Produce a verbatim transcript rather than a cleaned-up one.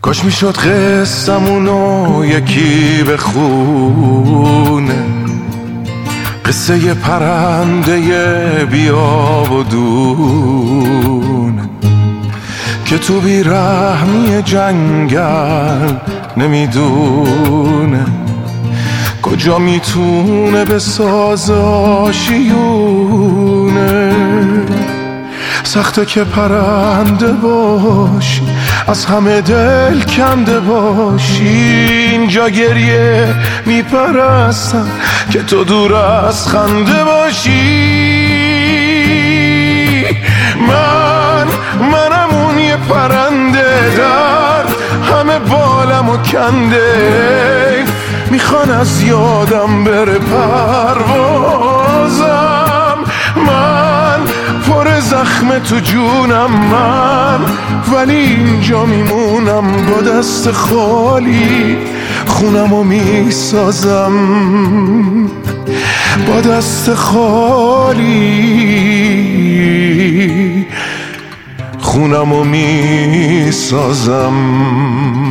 کاش میشد قصه‌مونو یکی بخونه، قصه ی پرنده بیاب و دونه که تو بیرحمی جنگل نمیدونه کجا میتونه بسازه آشیونه. سخته که پرنده باشی، از همه دل کنده باشی، اینجا گریه میپرستم که تو دور از خنده باشی. من منم اون یه پرنده در همه بالم و کنده، میخوان از یادم بره پروازم. من پر زخم تو جونم من، ولی اینجا میمونم با دست خالی، خونمو میسازم با دست خالی، خونمو میسازم.